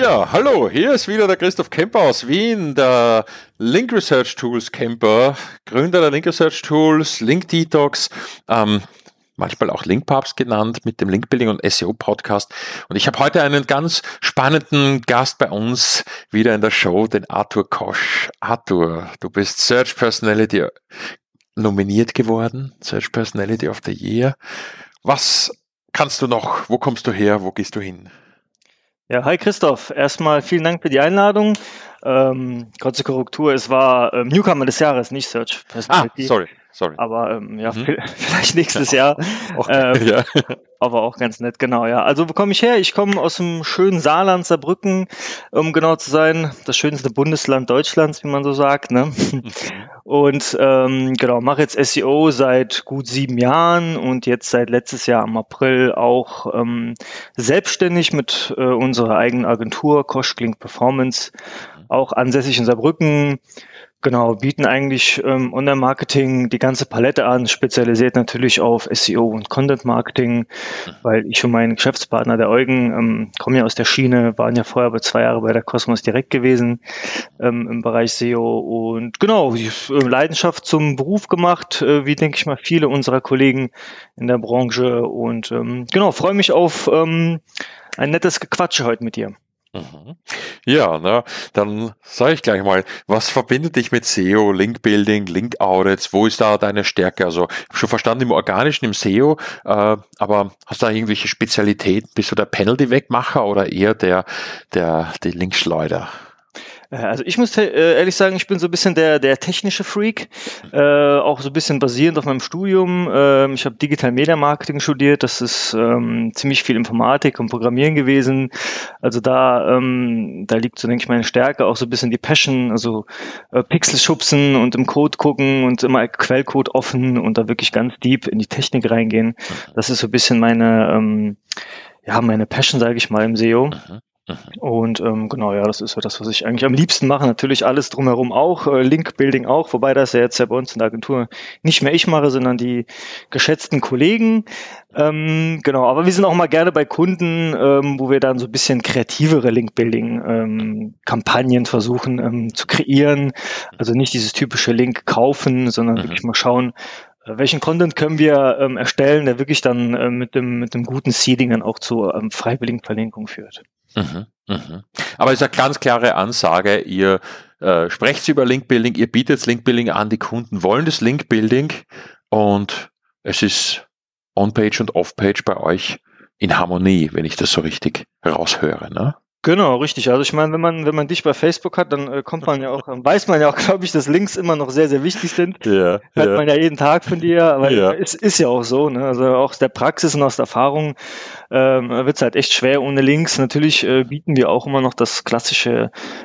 Ja, hallo, hier ist wieder der Christoph Kemper aus Wien, der Link Research Tools Camper, Gründer der Link Research Tools, Link Detox, manchmal auch Linkpapst genannt, mit dem Linkbuilding und SEO Podcast. Und ich habe heute einen ganz spannenden Gast bei uns wieder in der Show, den Arthur Kosch. Arthur, du bist Search Personality nominiert geworden, Search Personality of the Year. Was kannst du noch? Wo kommst du her? Wo gehst du hin? Ja, hi Christoph. Erstmal vielen Dank für die Einladung. Kurze Korrektur, es war Newcomer des Jahres, nicht Search Personality. Sorry. Aber vielleicht nächstes Jahr. Ja. Aber auch ganz nett, genau, ja. Also wo komme ich her? Ich komme aus dem schönen Saarland, Saarbrücken, um genau zu sein. Das schönste Bundesland Deutschlands, wie man so sagt, ne? Und mache jetzt SEO seit gut 7 Jahren und jetzt seit letztes Jahr im April auch selbstständig mit unserer eigenen Agentur Kosch Link Performance, auch ansässig in Saarbrücken. Genau, bieten eigentlich Online-Marketing die ganze Palette an, spezialisiert natürlich auf SEO und Content-Marketing, weil ich und mein Geschäftspartner, der Eugen, kommen ja aus der Schiene, waren ja vorher aber 2 Jahre bei der Cosmos direkt gewesen im Bereich SEO und genau, Leidenschaft zum Beruf gemacht, wie denke ich mal viele unserer Kollegen in der Branche und freue mich auf ein nettes Gequatsche heute mit dir. Ja, dann sage ich gleich mal, was verbindet dich mit SEO, Link-Building, Link-Audits? Wo ist da deine Stärke? Also, ich habe schon verstanden, im Organischen, im SEO, aber hast du da irgendwelche Spezialitäten? Bist du der Penalty-Wegmacher oder eher die Linkschleuder? Also ich muss ehrlich sagen, ich bin so ein bisschen der technische Freak, auch so ein bisschen basierend auf meinem Studium. Ich habe Digital Media Marketing studiert, das ist ziemlich viel Informatik und Programmieren gewesen. Also da liegt so, denke ich, meine Stärke, auch so ein bisschen die Passion, also Pixel schubsen und im Code gucken und immer Quellcode offen und da wirklich ganz deep in die Technik reingehen. Das ist so ein bisschen meine Passion, sage ich mal, im SEO. Und das ist so das, was ich eigentlich am liebsten mache. Natürlich alles drumherum auch, Link-Building auch, wobei das ja jetzt bei uns in der Agentur nicht mehr ich mache, sondern die geschätzten Kollegen. Aber wir sind auch mal gerne bei Kunden, wo wir dann so ein bisschen kreativere Link-Building-Kampagnen versuchen zu kreieren. Also nicht dieses typische Link kaufen, sondern wirklich mal schauen, welchen Content können wir erstellen, der wirklich dann mit dem guten Seeding dann auch zu freiwilligen Verlinkung führt. Aber es ist eine ganz klare Ansage, ihr sprecht über Link-Building, ihr bietet Link-Building an, die Kunden wollen das Link-Building und es ist On-Page und Off-Page bei euch in Harmonie, wenn ich das so richtig raushöre, ne? Genau, richtig. Also ich meine, wenn man dich bei Facebook hat, dann weiß man ja auch, glaube ich, dass Links immer noch sehr, sehr wichtig sind. Hört man ja jeden Tag von dir, aber es ist ja auch so, ne? Also auch aus der Praxis und aus der Erfahrung wird es halt echt schwer ohne Links. Natürlich bieten wir auch immer noch das klassische,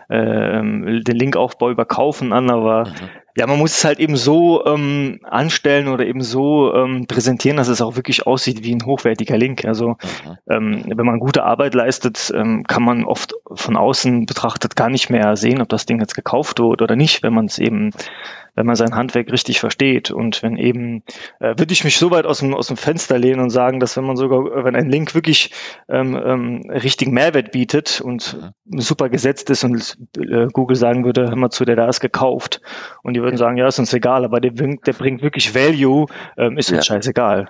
den Linkaufbau über Kaufen an, aber ja, man muss es halt eben so anstellen oder eben so präsentieren, dass es auch wirklich aussieht wie ein hochwertiger Link. Also wenn man gute Arbeit leistet, kann man oft von außen betrachtet gar nicht mehr sehen, ob das Ding jetzt gekauft wird oder nicht, wenn man sein Handwerk richtig versteht. Und wenn eben, würde ich mich so weit aus dem Fenster lehnen und sagen, dass wenn ein Link wirklich richtigen Mehrwert bietet und super gesetzt ist und Google sagen würde, hör mal zu, der da ist gekauft. Und die würden sagen, ja, ist uns egal, aber der bringt wirklich Value, ist uns scheißegal.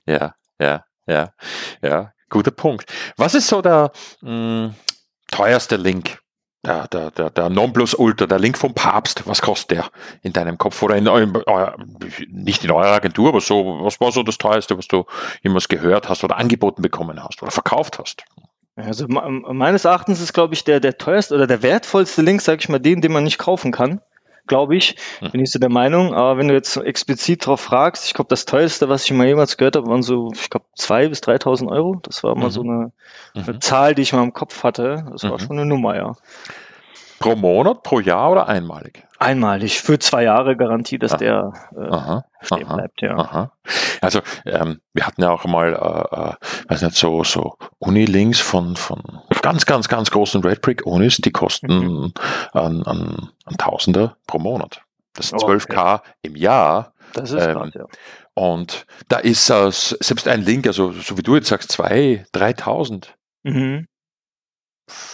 Ja, guter Punkt. Was ist so der teuerste Link? Der Nonplusultra, der Link vom Papst, was kostet der in deinem Kopf oder nicht in eurer Agentur, aber so, was war so das teuerste, was du jemals gehört hast oder angeboten bekommen hast oder verkauft hast? Also meines Erachtens ist, glaube ich, der teuerste oder der wertvollste Link, sage ich mal, den man nicht kaufen kann, glaube ich, bin ich so der Meinung. Aber wenn du jetzt so explizit drauf fragst, ich glaube, das teuerste, was ich mal jemals gehört habe, waren so, ich glaube, 2.000 bis 3.000 Euro. Das war mal so eine Zahl, die ich mal im Kopf hatte. Das war schon eine Nummer, ja. Pro Monat, pro Jahr oder einmalig? Einmalig, für 2 Jahre Garantie, dass der stehen bleibt, ja. Also wir hatten ja auch mal, so Unilinks von ganz, ganz, ganz großen Red Brick Unis, die kosten an Tausender pro Monat. Das sind 12.000 im Jahr. Das ist krass, ja. Und da ist selbst ein Link, also so wie du jetzt sagst, 2.000, 3.000.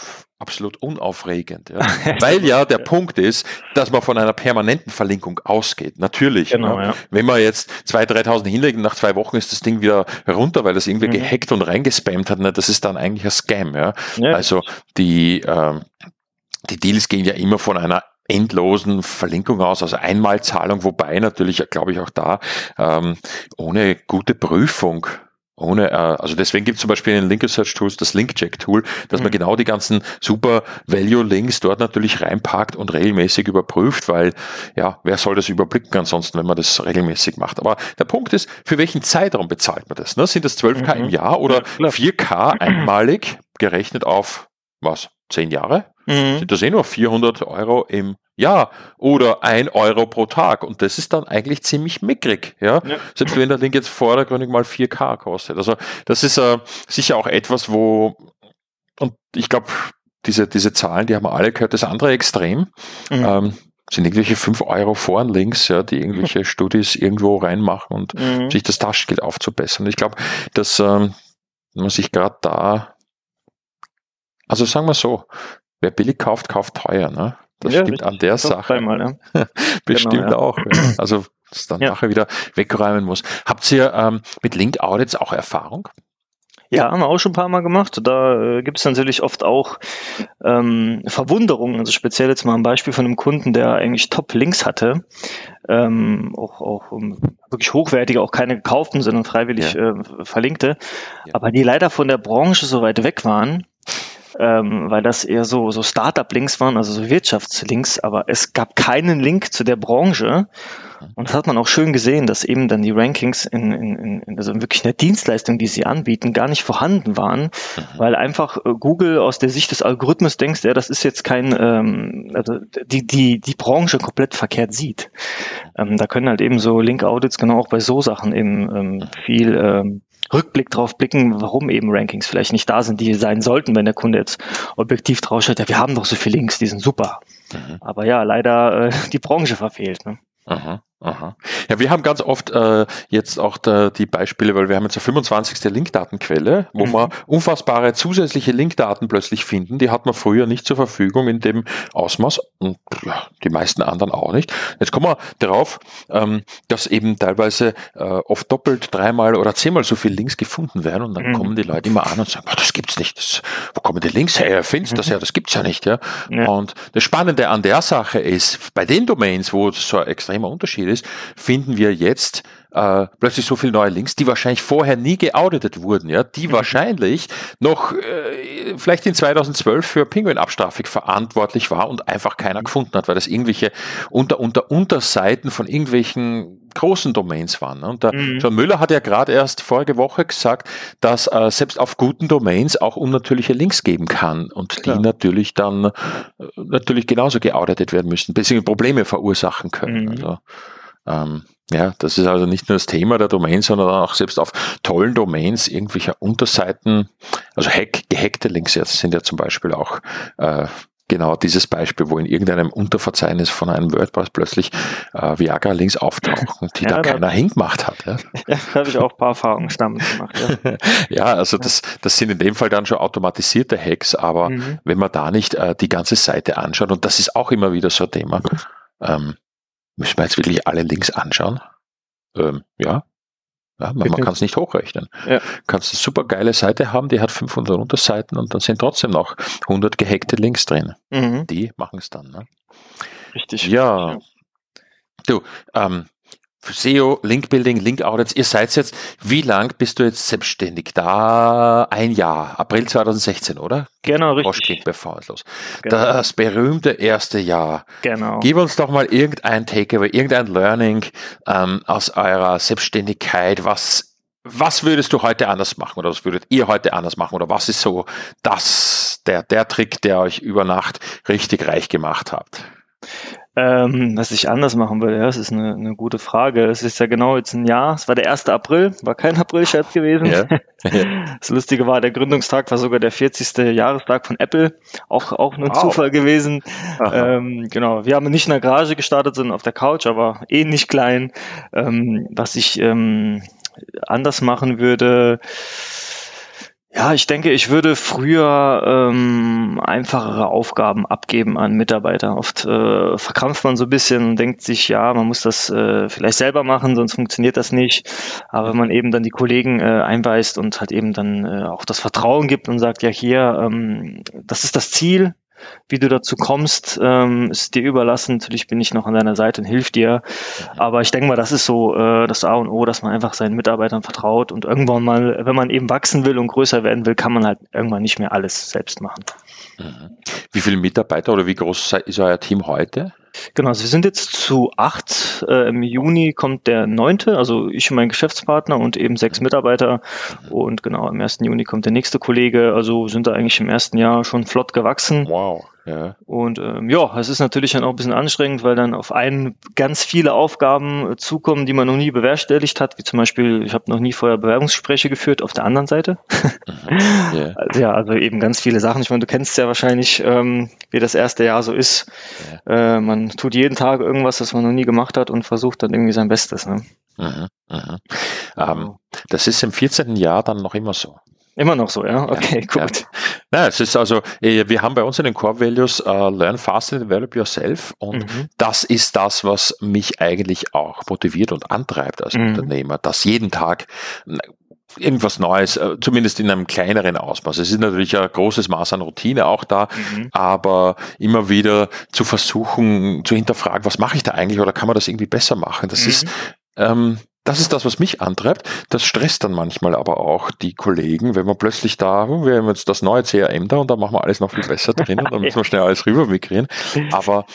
absolut unaufregend. Ja. Weil ja der Punkt ist, dass man von einer permanenten Verlinkung ausgeht. Natürlich. Genau, ja. Wenn man jetzt 2.000, 3.000 hinlegt und nach 2 Wochen ist das Ding wieder runter, weil das irgendwie gehackt und reingespammt hat, das ist dann eigentlich ein Scam. Ja. Also die Deals gehen ja immer von einer endlosen Verlinkung aus, also Einmalzahlung, wobei natürlich, glaube ich, auch da ohne gute Prüfung, also deswegen gibt es zum Beispiel in den Link Research Tools das Link-Check-Tool, dass man genau die ganzen super Value-Links dort natürlich reinpackt und regelmäßig überprüft, weil ja, wer soll das überblicken ansonsten, wenn man das regelmäßig macht. Aber der Punkt ist, für welchen Zeitraum bezahlt man das? Ne? Sind das 12K im Jahr oder 4K einmalig gerechnet auf, 10 Jahre? Sind das nur 400 Euro im Jahr oder 1 Euro pro Tag? Und das ist dann eigentlich ziemlich mickrig, ja? Selbst wenn der Link jetzt vordergründig mal 4K kostet. Also das ist sicher auch etwas, und ich glaube, diese Zahlen, die haben wir alle gehört, das andere Extrem, sind irgendwelche 5 Euro Forenlinks, ja, die irgendwelche Studis irgendwo reinmachen und sich das Taschengeld aufzubessern. Ich glaube, dass man sich gerade da, also sagen wir so, wer billig kauft, kauft teuer, ne? Das stimmt richtig. An der Sache. Einmal, bestimmt genau, auch. Ja. Also, das dann nachher wieder wegräumen muss. Habt ihr mit Link-Audits auch Erfahrung? Ja, haben wir auch schon ein paar Mal gemacht. Da gibt es natürlich oft auch Verwunderungen. Also speziell jetzt mal ein Beispiel von einem Kunden, der eigentlich Top-Links hatte. Auch wirklich hochwertige, auch keine gekauften, sondern freiwillig verlinkte. Ja. Aber die leider von der Branche so weit weg waren, weil das eher so Startup-Links waren, also so Wirtschaftslinks, aber es gab keinen Link zu der Branche. Und das hat man auch schön gesehen, dass eben dann die Rankings also wirklich in der Dienstleistung, die sie anbieten, gar nicht vorhanden waren, weil einfach Google aus der Sicht des Algorithmus denkt, ja, das ist jetzt kein, also die Branche komplett verkehrt sieht. Da können halt eben so Link-Audits genau auch bei so Sachen eben viel Rückblick drauf blicken, warum eben Rankings vielleicht nicht da sind, die sein sollten, wenn der Kunde jetzt objektiv drauf schaut, ja, wir haben doch so viele Links, die sind super. Aber ja, leider die Branche verfehlt. Ne? Ja, wir haben ganz oft jetzt auch die Beispiele, weil wir haben jetzt eine 25. Linkdatenquelle, wo wir unfassbare zusätzliche Linkdaten plötzlich finden. Die hat man früher nicht zur Verfügung in dem Ausmaß und ja, die meisten anderen auch nicht. Jetzt kommen wir darauf, dass eben teilweise oft doppelt, 3-mal oder 10-mal so viele Links gefunden werden und dann kommen die Leute immer an und sagen, das gibt's nicht. Wo kommen die Links her? Findest das ja? Das gibt's ja nicht. Ja? Und das Spannende an der Sache ist, bei den Domains, wo so ein extremer Unterschied ist, finden wir jetzt plötzlich so viele neue Links, die wahrscheinlich vorher nie geauditet wurden, ja, die wahrscheinlich noch vielleicht in 2012 für Penguin-Abstrafik verantwortlich war und einfach keiner gefunden hat, weil das irgendwelche Unterseiten von irgendwelchen großen Domains waren. Ne? Und der John Müller hat ja gerade erst vorige Woche gesagt, dass selbst auf guten Domains auch unnatürliche Links geben kann und die natürlich dann genauso geauditet werden müssen, beziehungsweise Probleme verursachen können. Also ja, das ist also nicht nur das Thema der Domain, sondern auch selbst auf tollen Domains irgendwelcher Unterseiten, also gehackte Links jetzt sind ja zum Beispiel auch genau dieses Beispiel, wo in irgendeinem Unterverzeichnis von einem WordPress plötzlich Viagra-Links auftauchen, die da keiner hingemacht hat. Ja, da habe ich auch ein paar Erfahrungen damit gemacht. Ja, ja also das sind in dem Fall dann schon automatisierte Hacks, aber wenn man da nicht die ganze Seite anschaut, und das ist auch immer wieder so ein Thema, müssen wir jetzt wirklich alle Links anschauen? Ja, man kann es nicht hochrechnen. Ja. Du kannst eine super geile Seite haben, die hat 500 Unterseiten und dann sind trotzdem noch 100 gehackte Links drin. Die machen es dann. Ne? Richtig. Ja. Du, für SEO, Linkbuilding, Link-Audits, ihr seid jetzt, wie lang bist du jetzt selbstständig? Da 1 Jahr, April 2016, oder? Genau, richtig. Los. Genau. Das berühmte erste Jahr. Genau. Gib uns doch mal irgendein Takeaway, irgendein Learning aus eurer Selbstständigkeit. Was würdest du heute anders machen oder was würdet ihr heute anders machen oder was ist so der Trick, der euch über Nacht richtig reich gemacht hat? Was ich anders machen würde, ja, das ist eine gute Frage. Es ist ja genau jetzt 1 Jahr. Es war der 1. April, war kein April-Scherz gewesen. Ja. Das Lustige war, der Gründungstag war sogar der 40. Jahrestag von Apple. Auch nur ein Zufall gewesen. Genau, wir haben nicht in der Garage gestartet, sondern auf der Couch, aber nicht klein. Was ich anders machen würde, Ja, ich denke, ich würde früher einfachere Aufgaben abgeben an Mitarbeiter. Oft verkrampft man so ein bisschen und denkt sich, ja, man muss das vielleicht selber machen, sonst funktioniert das nicht. Aber wenn man eben dann die Kollegen einweist und halt eben dann auch das Vertrauen gibt und sagt, ja, hier, das ist das Ziel. Wie du dazu kommst, ist dir überlassen. Natürlich bin ich noch an deiner Seite und hilf dir. Aber ich denke mal, das ist so das A und O, dass man einfach seinen Mitarbeitern vertraut und irgendwann mal, wenn man eben wachsen will und größer werden will, kann man halt irgendwann nicht mehr alles selbst machen. Wie viele Mitarbeiter oder wie groß ist euer Team heute? Genau, also wir sind jetzt zu 8. Im Juni kommt der 9., also ich und mein Geschäftspartner und eben 6 Mitarbeiter. Und genau, im 1. Juni kommt der nächste Kollege. Also sind da eigentlich im ersten Jahr schon flott gewachsen. Wow. Ja. Und es ist natürlich dann auch ein bisschen anstrengend, weil dann auf einen ganz viele Aufgaben zukommen, die man noch nie bewerkstelligt hat, wie zum Beispiel, ich habe noch nie vorher Bewerbungsgespräche geführt auf der anderen Seite. Yeah. Also eben ganz viele Sachen. Ich meine, du kennst ja wahrscheinlich, wie das erste Jahr so ist. Yeah. Man tut jeden Tag irgendwas, das man noch nie gemacht hat und versucht dann irgendwie sein Bestes. Ne? Das ist im 14. Jahr dann noch immer so. Immer noch so, ja? Okay, gut. Ja. Na, es ist also, wir haben bei uns in den Core Values Learn fast and develop yourself und das ist das, was mich eigentlich auch motiviert und antreibt als Unternehmer, dass jeden Tag irgendwas Neues, zumindest in einem kleineren Ausmaß. Es ist natürlich ein großes Maß an Routine auch da, aber immer wieder zu versuchen, zu hinterfragen, was mache ich da eigentlich oder kann man das irgendwie besser machen? Das ist das, was mich antreibt. Das stresst dann manchmal aber auch die Kollegen, wenn man plötzlich wir haben jetzt das neue CRM da und da machen wir alles noch viel besser drin und dann müssen wir schnell alles rüber migrieren. Aber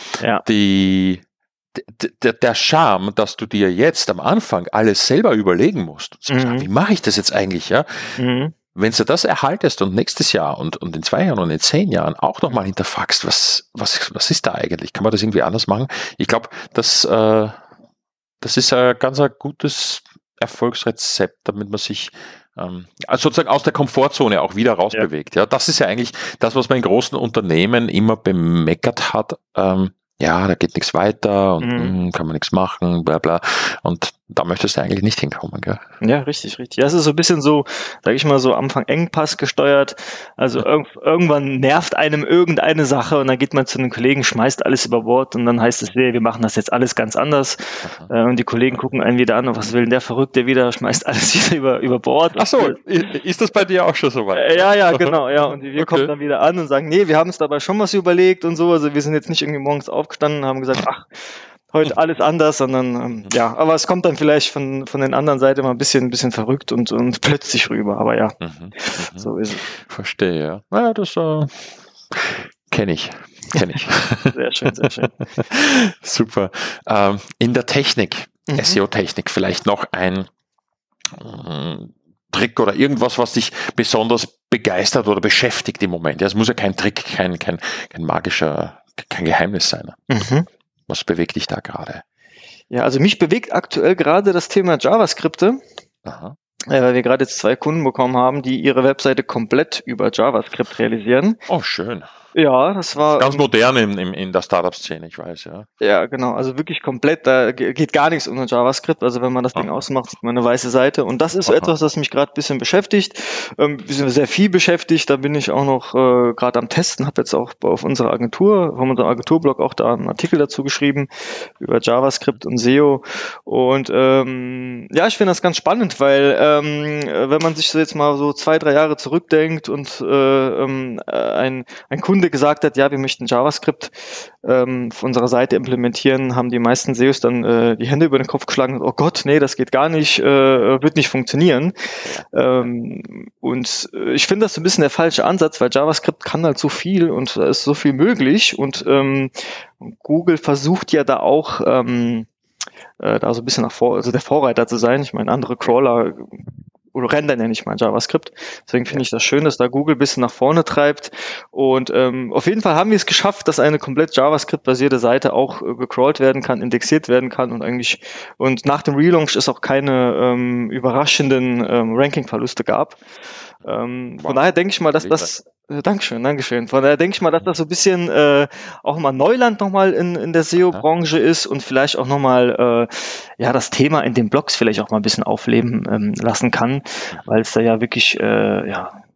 der Charme, dass du dir jetzt am Anfang alles selber überlegen musst und sagst, wie mache ich das jetzt eigentlich, ja? Wenn du das erhaltest und nächstes Jahr und in 2 Jahren und in 10 Jahren auch nochmal hinterfragst, was ist da eigentlich? Kann man das irgendwie anders machen? Ich glaube, das ist ein ganz gutes Erfolgsrezept, damit man sich sozusagen aus der Komfortzone auch wieder rausbewegt. Ja, das ist ja eigentlich das, was man in großen Unternehmen immer bemeckert hat. Da geht nichts weiter und kann man nichts machen, bla bla. Und da möchtest du eigentlich nicht hinkommen, gell? Ja, richtig. Ja, es ist so ein bisschen so, sag ich mal so, am Anfang Engpass gesteuert. Also irgendwann nervt einem irgendeine Sache und dann geht man zu einem Kollegen, schmeißt alles über Bord und dann heißt es, wir machen das jetzt alles ganz anders. Und die Kollegen gucken einen wieder an, was will denn der Verrückte wieder, schmeißt alles wieder über Bord. Ach so, ist das bei dir auch schon so weit? Ja, genau, ja. Und wir kommen dann wieder an und sagen, wir haben uns dabei schon was überlegt und so. Also wir sind jetzt nicht irgendwie morgens aufgestanden und haben gesagt, heute alles anders, sondern aber es kommt dann vielleicht von den anderen Seite mal ein bisschen verrückt und plötzlich rüber, aber ja, so ist es. Verstehe, ja. Naja, das kenne ich. Sehr schön. Super. In der Technik, SEO-Technik, vielleicht noch ein Trick oder irgendwas, was dich besonders begeistert oder beschäftigt im Moment. Ja, es muss ja kein Trick, kein magischer, kein Geheimnis sein. Was bewegt dich da gerade? Ja, also mich bewegt aktuell gerade das Thema JavaScripte, weil wir gerade jetzt 2 Kunden bekommen haben, die ihre Webseite komplett über JavaScript realisieren. Oh, schön. Ja, das war ganz modern in der Startup-Szene, ich weiß, ja. Ja, genau, also wirklich komplett, da geht gar nichts ohne JavaScript, also wenn man das Ding ausmacht, sieht man eine weiße Seite und das ist so etwas, das mich gerade ein bisschen beschäftigt, wir sind sehr viel beschäftigt, da bin ich auch noch gerade am Testen, habe jetzt auch auf unserer Agentur, von unserem Agenturblog auch da einen Artikel dazu geschrieben, über JavaScript und SEO und ich finde das ganz spannend, weil wenn man sich so jetzt mal so 2-3 Jahre zurückdenkt und ein Kunde gesagt hat, ja, wir möchten JavaScript auf unserer Seite implementieren, haben die meisten SEOs dann die Hände über den Kopf geschlagen und oh Gott, nee, das geht gar nicht, wird nicht funktionieren. Und ich finde das so ein bisschen der falsche Ansatz, weil JavaScript kann halt so viel und da ist so viel möglich und Google versucht ja da auch da so ein bisschen also der Vorreiter zu sein. Ich meine, andere Crawler oder rendern ja nicht mal JavaScript. Deswegen finde ich das schön, dass da Google ein bisschen nach vorne treibt. Und auf jeden Fall haben wir es geschafft, dass eine komplett JavaScript-basierte Seite auch gecrawlt werden kann, indexiert werden kann und nach dem Relaunch es auch keine überraschenden Ranking-Verluste gab. Von daher denke ich mal, dass das Dankeschön. Von daher denke ich mal, dass das so ein bisschen auch mal Neuland nochmal in der SEO-Branche ist und vielleicht auch nochmal das Thema in den Blogs vielleicht auch mal ein bisschen aufleben lassen kann, weil es da ja wirklich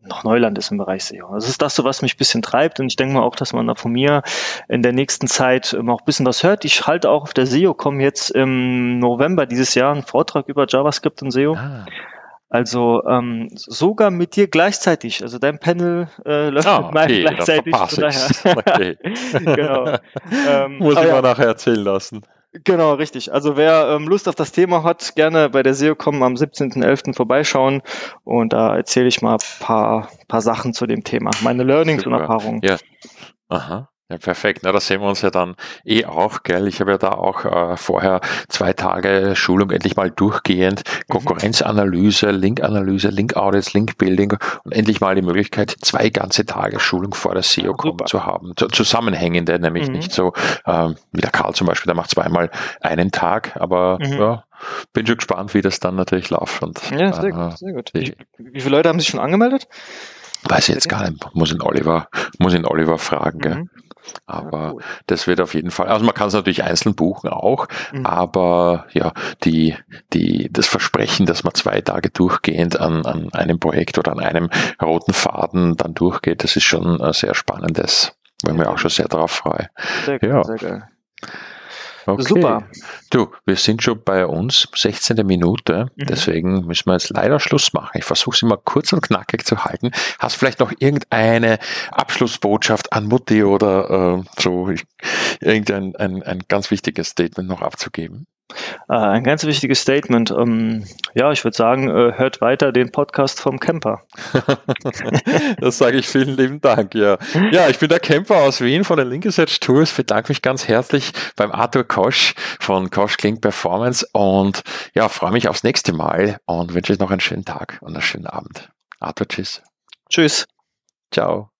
noch Neuland ist im Bereich SEO. Also das ist das so, was mich ein bisschen treibt, und ich denke mal auch, dass man da von mir in der nächsten Zeit auch ein bisschen was hört. Ich halte auch auf der SEO.com jetzt im November dieses Jahr einen Vortrag über JavaScript und SEO. Also sogar mit dir gleichzeitig. Also dein Panel läuft mit meinem gleichzeitig. Okay. Genau. Muss ich mal nachher erzählen lassen. Genau, richtig. Also wer Lust auf das Thema hat, gerne bei der SEO.com am 17.11. vorbeischauen, und da erzähle ich mal ein paar Sachen zu dem Thema. Meine Learnings und Erfahrungen. Ja. Aha. Ja, perfekt. Na, da sehen wir uns ja dann auch, gell? Ich habe ja da auch vorher 2 Tage Schulung endlich mal durchgehend, Konkurrenzanalyse, Linkanalyse, Link-Audits, Link-Building und endlich mal die Möglichkeit, 2 ganze Tage Schulung vor der SEO.com zu haben. Zusammenhängende, nämlich nicht so, wie der Karl zum Beispiel, der macht 2-mal einen Tag, aber ja, bin schon gespannt, wie das dann natürlich läuft. Und, ja, sehr gut, sehr gut. Wie viele Leute haben sich schon angemeldet? Weiß ich jetzt gar nicht, muss ihn Oliver fragen, gell? Aber das wird auf jeden Fall, also man kann es natürlich einzeln buchen auch, aber ja, das Versprechen, dass man 2 Tage durchgehend an einem Projekt oder an einem roten Faden dann durchgeht, das ist schon ein sehr spannendes, weil wir auch schon sehr darauf freuen. Sehr geil, sehr geil. Okay. Super. Du, wir sind schon bei uns, 16. Minute, deswegen müssen wir jetzt leider Schluss machen. Ich versuche es immer kurz und knackig zu halten. Hast vielleicht noch irgendeine Abschlussbotschaft an Mutti oder irgendein ein ganz wichtiges Statement noch abzugeben? Ein ganz wichtiges Statement. Ja, ich würde sagen, hört weiter den Podcast vom Camper. Das sage ich, vielen lieben Dank. Ja, ich bin der Camper aus Wien von den Link Research Tools. Bedanke mich ganz herzlich beim Arthur Kosch von Kosch Kling Performance und ja, freue mich aufs nächste Mal und wünsche euch noch einen schönen Tag und einen schönen Abend. Arthur, tschüss. Tschüss. Ciao.